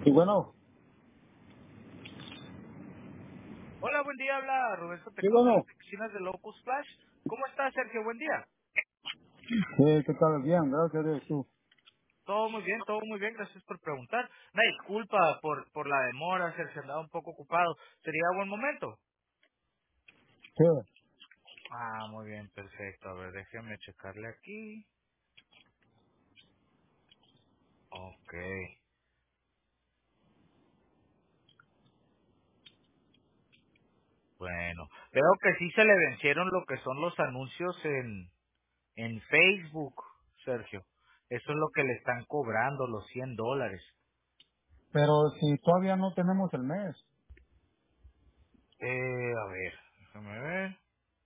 Y bueno, Hola, buen día. Habla Roberto sí, Tecos de las bueno. oficinas de Locus Flash. ¿Cómo está, Sergio? Buen día. ¿Qué tal? Bien, gracias a Dios, tú. Todo muy bien. Gracias por preguntar. Una disculpa por la demora, Sergio. Andaba un poco ocupado. ¿Sería buen momento? Sí. Ah, muy bien, perfecto. A ver, déjeme checarle aquí. Ok. Bueno, veo que sí se le vencieron lo que son los anuncios en Facebook, Sergio. Eso es lo que le están cobrando, los $100. Pero si todavía no tenemos el mes. A ver, déjame ver.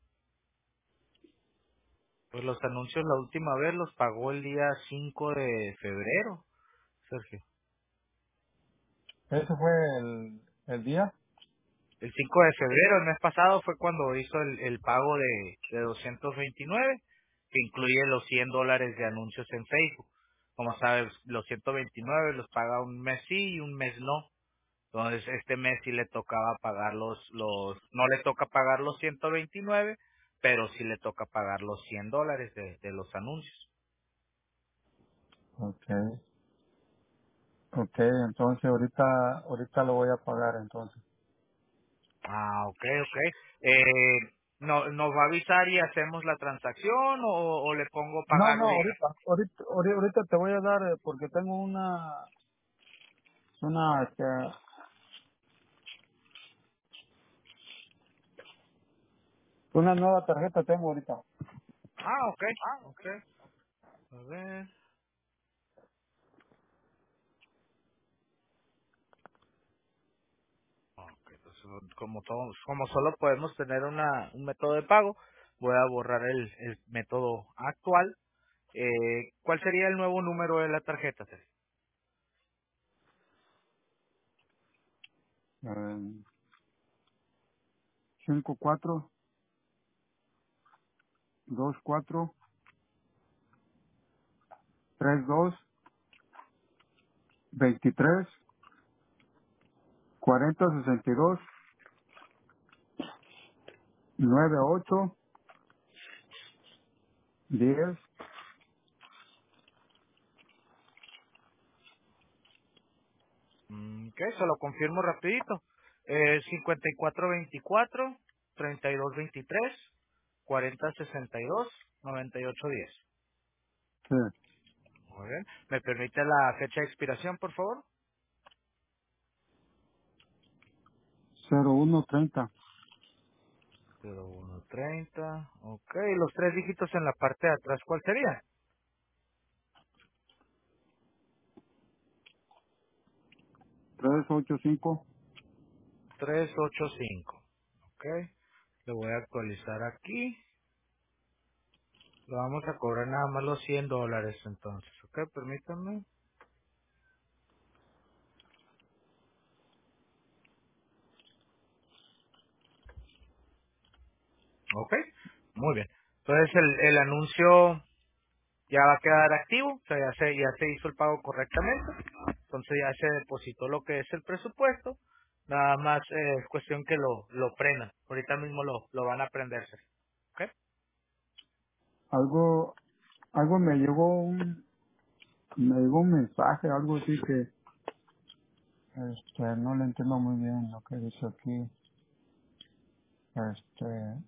Pues los anuncios la última vez los pagó el día 5 de febrero, Sergio. Ese fue el día. El 5 de febrero, el mes pasado, fue cuando hizo el pago de 229, que incluye los $100 de anuncios en Facebook. Como sabes, los 129 los paga un mes sí y un mes no. Entonces, este mes sí le tocaba pagar no le toca pagar los 129, pero sí le toca pagar los $100 de los anuncios. Okay. Okay, entonces ahorita lo voy a pagar entonces. Ah, ok, ok. ¿No, ¿Nos va a avisar y hacemos la transacción o le pongo No, pagar no, ahorita? ahorita te voy a dar porque tengo una una nueva tarjeta tengo ahorita. Ah, ok, ok. A ver. Ok, entonces, como solo podemos tener un método de pago, voy a borrar el método actual. ¿Cuál sería el nuevo número de la tarjeta, Sergio? Eh, 54 22 43 42 98 10. Ok, se lo confirmo rapidito. 5424 3223 4062 9810. Sí. Muy bien. ¿Me permite la fecha de expiración, por favor? 0130 0130. Ok, los tres dígitos en la parte de atrás, ¿cuál sería? 385. 385. Ok. Le voy a actualizar aquí. Lo vamos a cobrar nada más los $100 entonces. Ok, permítanme. Ok, muy bien. Entonces el anuncio ya va a quedar activo, o sea, ya se hizo el pago correctamente, entonces ya se depositó lo que es el presupuesto, nada más es cuestión que lo prendan, ahorita mismo lo van a prenderse. ¿Ok? Algo, algo me llegó un mensaje, algo así que, no le entiendo muy bien lo que dice aquí. Este,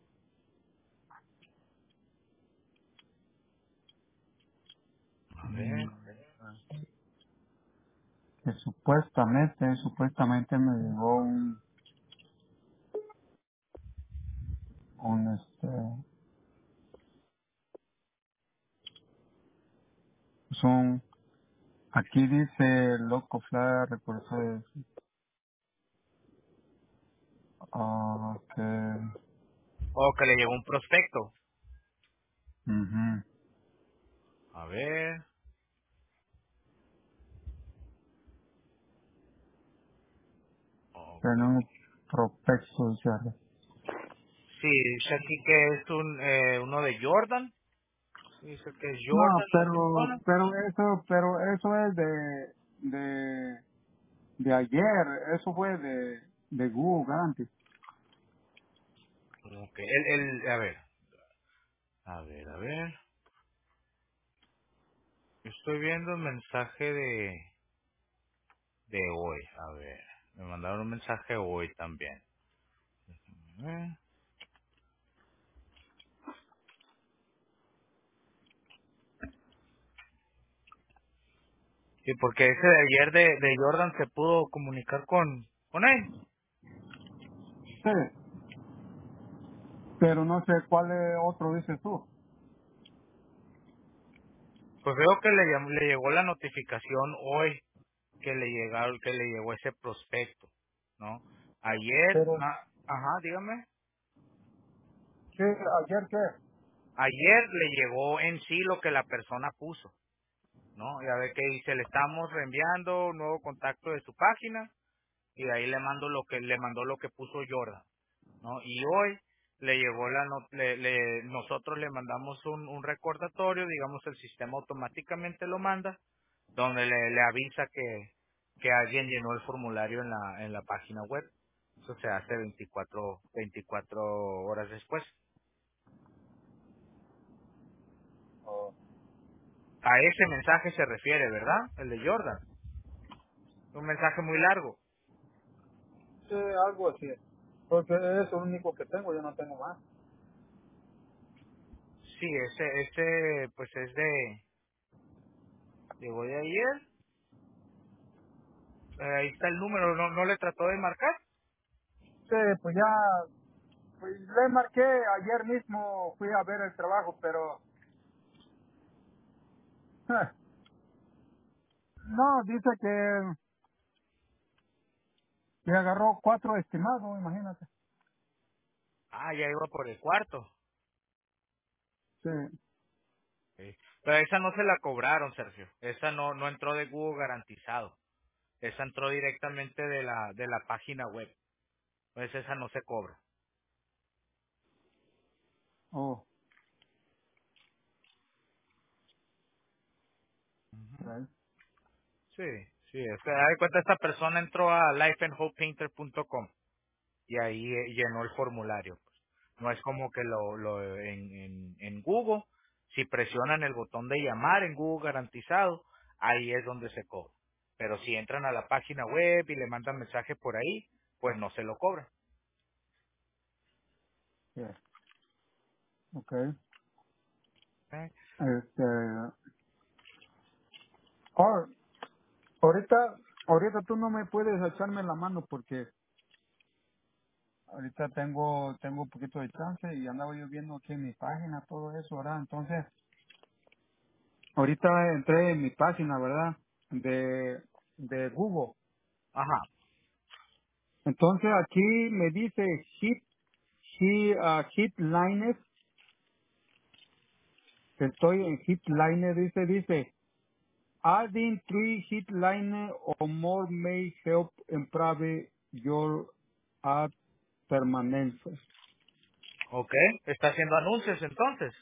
A mm, ver, que supuestamente me llegó un, son, aquí dice Loco Fly, recursos, que, o que le llegó un prospecto. ujú, A ver, ok. tiene un prospecto, dice. Sí, dice aquí que es uno de Jordan, dice que es No, Jordan, la persona. pero eso es de de ayer, eso fue de Google Garanti. Ok, a ver. Estoy viendo el mensaje de hoy. A ver, me mandaron un mensaje hoy también. Eh, Sí, porque ese de ayer de Jordan se pudo comunicar con él. Sí, pero no sé cuál otro dices tú. Pues veo que le llegó la notificación hoy que le llegó ese prospecto, ¿no? Ayer, Pero, ajá, dígame. ¿qué? ¿Ayer qué? Ayer le llegó en sí lo que la persona puso, ¿no? Ya ve que dice, le estamos reenviando un nuevo contacto de su página y de ahí le mandó lo que puso Jordan, ¿no? Y hoy le llegó nosotros le mandamos un recordatorio, digamos el sistema automáticamente lo manda, donde le avisa que alguien llenó el formulario en la página web. Eso se hace 24 horas después. Oh, A ese mensaje se refiere, ¿verdad? El de Jordan. Un mensaje muy largo. sí, algo así. Porque es lo único que tengo, yo no tengo más. Sí, ese pues es llegó de ayer. Ahí está el número, ¿no le trató de marcar? Sí, pues ya, pues le marqué ayer mismo, fui a ver el trabajo, pero no, dice que agarró 4 estimados, imagínate. Ah, ya iba por el cuarto. Sí. Sí. Pero esa no se la cobraron, Sergio. Esa no entró de Google garantizado. Esa entró directamente de la página web. Pues esa no se cobra. Oh, Ujú. right. Sí, sí. Es que da de cuenta esta persona entró a lifeandhopepainter.com y ahí llenó el formulario. No es como que en Google, si presionan el botón de llamar en Google garantizado, ahí es donde se cobra. Pero si entran a la página web y le mandan mensaje por ahí, pues no se lo cobran. Yeah. Okay. ¿Eh? Este, oh, ahorita tú no me puedes echarme la mano porque ahorita tengo un poquito de chance y andaba yo viendo aquí en mi página todo eso, ¿verdad? Entonces, ahorita entré en mi página, ¿verdad? De Google. Ajá. Entonces aquí me dice hit lines, que estoy en hit line, dice, adding three hit line or more may help improve your ad permanence. Ok. Está haciendo anuncios entonces.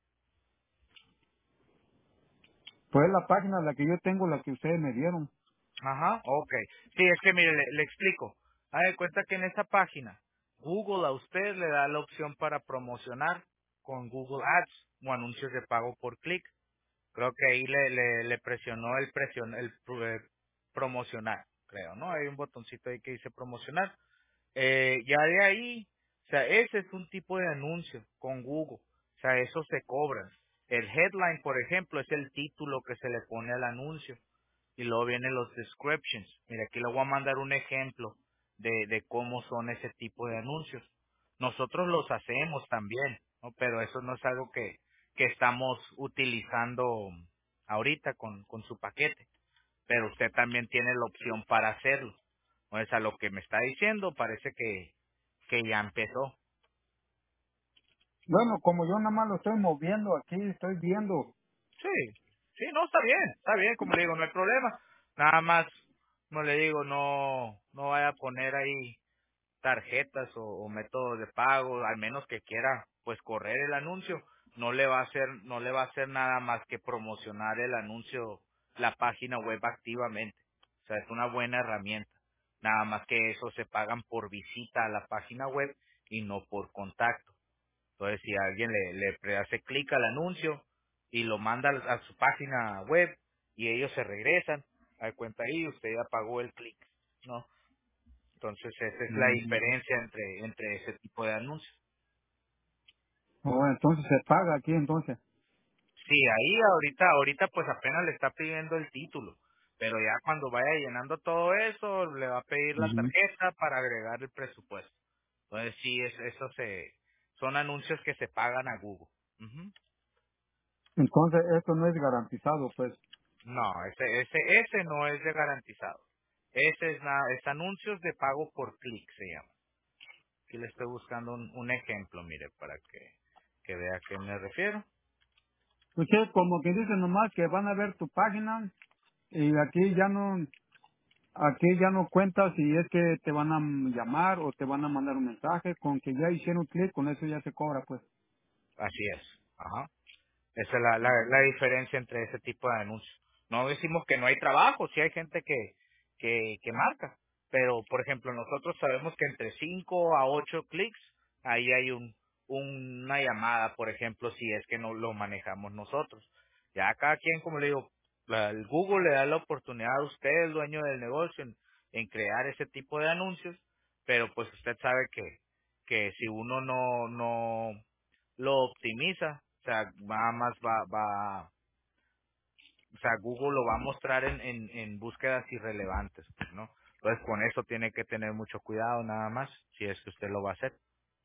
Pues la página la que yo tengo, la que ustedes me dieron. Ajá. Ok. Sí, es que mire, le explico. Haga de cuenta que en esa página, Google a usted le da la opción para promocionar con Google Ads o anuncios de pago por clic. Creo que ahí le presionó el promocionar, creo, ¿no? Hay un botoncito ahí que dice promocionar. Ya de ahí, o sea, ese es un tipo de anuncio con Google. O sea, eso se cobra. El headline, por ejemplo, es el título que se le pone al anuncio. Y luego vienen los descriptions. Mira, aquí le voy a mandar un ejemplo de cómo son ese tipo de anuncios. Nosotros los hacemos también, ¿no? Pero eso no es algo que estamos utilizando ahorita con su paquete. Pero usted también tiene la opción para hacerlo. Pues a lo que me está diciendo parece que ya empezó. Bueno, como yo nada más lo estoy moviendo aquí, estoy viendo. Sí, sí, no, está bien, como le digo, no hay problema. Nada más, no le digo, no vaya a poner ahí tarjetas o métodos de pago, al menos que quiera pues correr el anuncio, no le va a hacer nada más que promocionar el anuncio, la página web activamente. O sea, es una buena herramienta. Nada más que eso se pagan por visita a la página web y no por contacto. Entonces, si alguien hace clic al anuncio y lo manda a su página web y ellos se regresan, a cuenta ahí, usted ya pagó el clic, ¿no? Entonces, esa es la Mm. diferencia entre ese tipo de anuncios. Oh, entonces se paga aquí entonces. Sí, ahí ahorita pues apenas le está pidiendo el título, pero ya cuando vaya llenando todo eso, le va a pedir la Ujú. tarjeta para agregar el presupuesto. Entonces sí, son anuncios que se pagan a Google. Ujú. Entonces esto no es garantizado, pues. No, ese no es de garantizado. Ese es anuncios de pago por clic se llama. Aquí le estoy buscando un ejemplo, mire, para que vea a qué me refiero. Usted como que dice nomás que van a ver tu página y aquí ya no cuenta si es que te van a llamar o te van a mandar un mensaje, con que ya hicieron clic, con eso ya se cobra, pues. Así es. Ajá. Esa es la diferencia entre ese tipo de anuncios. No decimos que no hay trabajo, sí hay gente que marca, pero por ejemplo nosotros sabemos que entre 5 a 8 clics ahí hay una llamada, por ejemplo, si es que no lo manejamos nosotros. Ya cada quien, como le digo, el Google le da la oportunidad a usted, el dueño del negocio, en crear ese tipo de anuncios, pero pues usted sabe que si uno no lo optimiza, o sea, nada más o sea, Google lo va a mostrar en búsquedas irrelevantes, pues, ¿no? Entonces con eso tiene que tener mucho cuidado nada más, si es que usted lo va a hacer.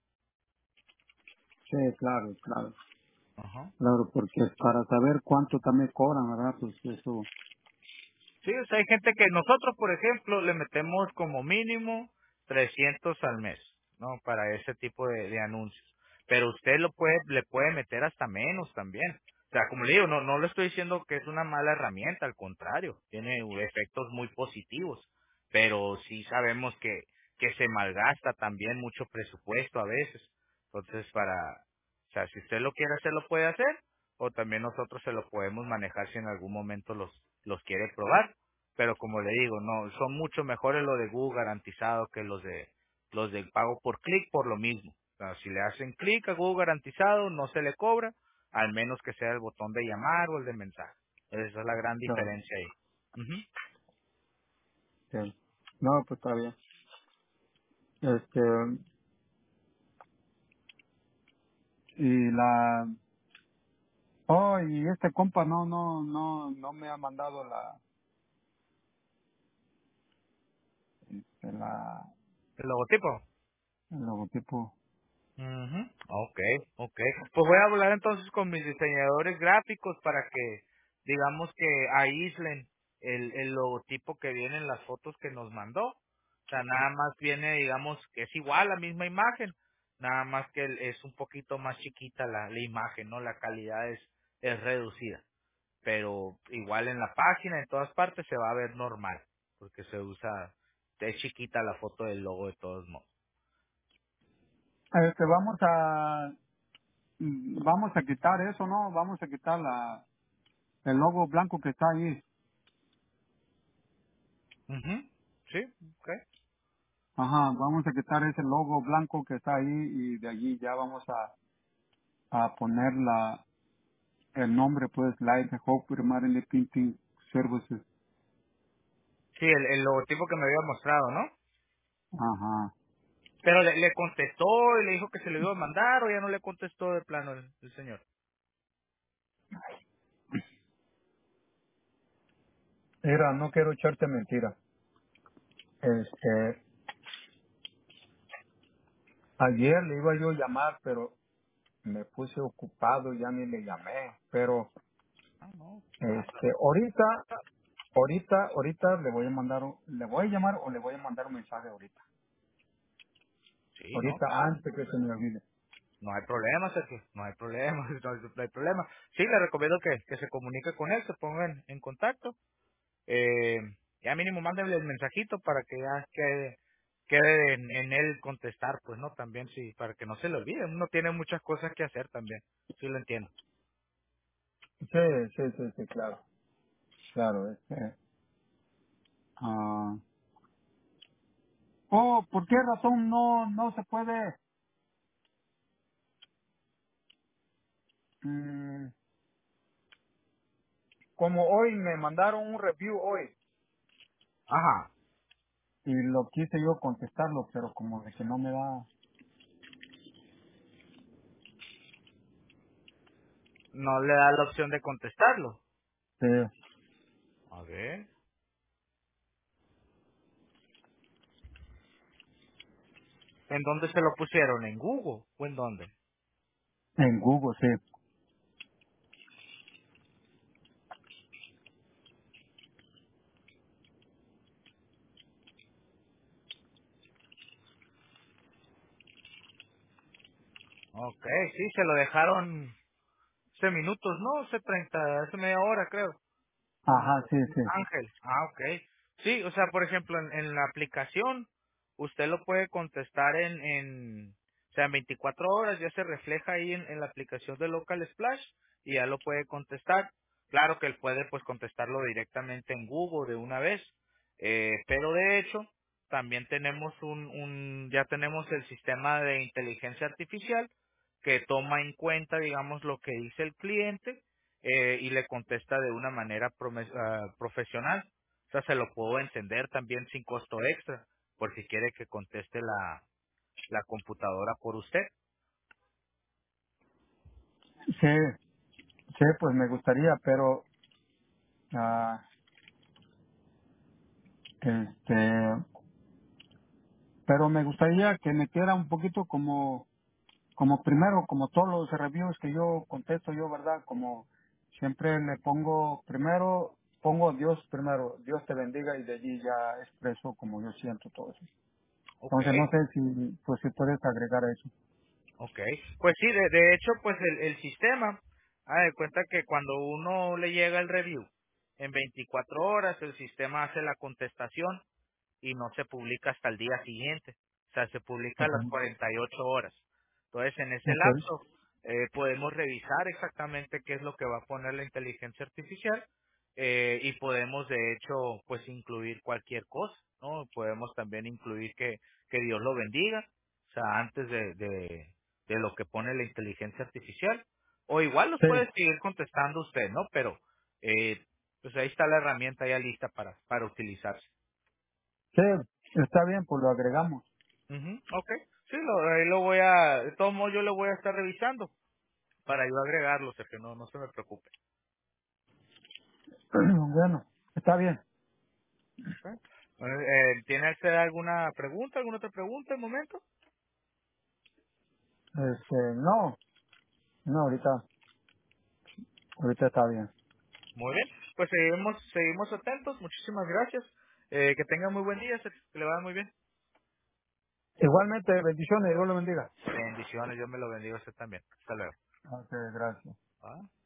Sí, claro, claro. Ajá. Claro, porque para saber cuánto también cobran, ¿verdad? Pues eso. Sí, o sea, hay gente que nosotros, por ejemplo, le metemos como mínimo 300 al mes, ¿no? Para ese tipo de anuncios. Pero usted le puede meter hasta menos también. O sea, como le digo, no le estoy diciendo que es una mala herramienta, al contrario, tiene efectos muy positivos. Pero sí sabemos que se malgasta también mucho presupuesto a veces. Entonces, o sea, si usted lo quiere hacer, lo puede hacer, o también nosotros se lo podemos manejar si en algún momento los quiere probar, pero como le digo, no, son mucho mejores los de Google garantizado que los del pago por clic por lo mismo. O sea, si le hacen clic a Google garantizado, no se le cobra, al menos que sea el botón de llamar o el de mensaje. Esa es la gran Claro, diferencia ahí. Ujú. sí. No, pues está bien. Este, y y este compa no me ha mandado este, El logotipo. el logotipo. Ujú. Okay. Pues voy a hablar entonces con mis diseñadores gráficos para que, digamos que aíslen el logotipo que viene en las fotos que nos mandó. O sea, nada más viene, digamos, que es igual la misma imagen, nada más que es un poquito más chiquita la imagen, ¿no? La calidad es reducida. Pero igual en la página, en todas partes, se va a ver normal, porque es chiquita la foto del logo de todos modos. Este, vamos a quitar eso, ¿no? Vamos a quitar el logo blanco que está ahí. Ujú. Sí, ok. Ajá, vamos a quitar ese logo blanco que está ahí y de allí ya vamos a poner el nombre, pues, Light Hope Marine Painting Services. Sí, el logotipo que me había mostrado, ¿no? Ajá. Pero le contestó y le dijo que se lo iba a mandar o ya no le contestó de plano el señor. Mira, no quiero echarte mentira. Este, ayer le iba yo a llamar, pero me puse ocupado, ya ni le llamé. Pero, Ah, no. ahorita le voy a llamar o le voy a mandar un mensaje ahorita. Sí, no, Ahorita antes que se me olvide. no hay problema, Sergio, no hay problema, no hay problema. Sí, le recomiendo que se comunique con él, se ponga en contacto. Eh, ya mínimo mándenle el mensajito para que ya quede en él contestar, pues, ¿no? También sí, para que no se le olvide. Uno tiene muchas cosas que hacer también, sí lo entiendo. Sí, sí, sí, sí, claro. Claro, este. Ah, oh, ¿por qué razón no se puede? mm, Como hoy me mandaron un review hoy Ajá. y lo quise yo contestarlo, pero como de que no me da. No le da la opción de contestarlo. Sí, A ver. ¿En dónde se lo pusieron? ¿En Google? ¿O en dónde? en Google, sí. Ok, sí, se lo dejaron hace minutos, ¿no? Hace 30, hace media hora, creo. Ajá, sí, sí. Ángel. Ah, ok. Sí, o sea, por ejemplo, en la aplicación, usted lo puede contestar o sea, en 24 horas ya se refleja ahí en la aplicación de Local Splash y ya lo puede contestar. Claro que él puede pues contestarlo directamente en Google de una vez, pero de hecho también tenemos ya tenemos el sistema de inteligencia artificial que toma en cuenta, digamos, lo que dice el cliente y le contesta de una manera profesional. O sea, se lo puedo encender también sin costo extra, por si quiere que conteste la computadora por usted. Sí, sí, pues me gustaría, pero ah, este, pero me gustaría que metiera un poquito como primero, como todos los reviews que yo contesto yo, ¿verdad? Como siempre le pongo primero, pongo Dios primero, Dios te bendiga y de allí ya expreso como yo siento todo eso. Ok, Entonces no sé si, pues si puedes agregar eso. ok. Pues sí, de hecho, pues el sistema, haga de cuenta que cuando uno le llega el review, en 24 horas el sistema hace la contestación y no se publica hasta el día siguiente. O sea, se publica a Ok, las 48 horas. Entonces, en ese ok, lapso, podemos revisar exactamente qué es lo que va a poner la inteligencia artificial y podemos, de hecho, pues incluir cualquier cosa, ¿no? Podemos también incluir que Dios lo bendiga, o sea, antes de lo que pone la inteligencia artificial. O igual los sí, puede seguir contestando usted, ¿no? Pero, pues ahí está la herramienta ya lista para utilizarse. sí, está bien, pues lo agregamos. Ujú, ok. Sí, ahí de todos modos yo lo voy a estar revisando para yo agregarlo, Sergio, no se me preocupe. Bueno, está bien. Ok. ¿Tiene usted alguna pregunta, alguna otra pregunta al momento? No, no, ahorita está bien. Muy bien, pues seguimos atentos, muchísimas gracias. Que tenga muy buen día, Sergio, que le vaya muy bien. Igualmente, bendiciones, Dios lo bendiga. Bendiciones, Dios me lo bendiga a usted también. Hasta luego. Ok, gracias. Ah.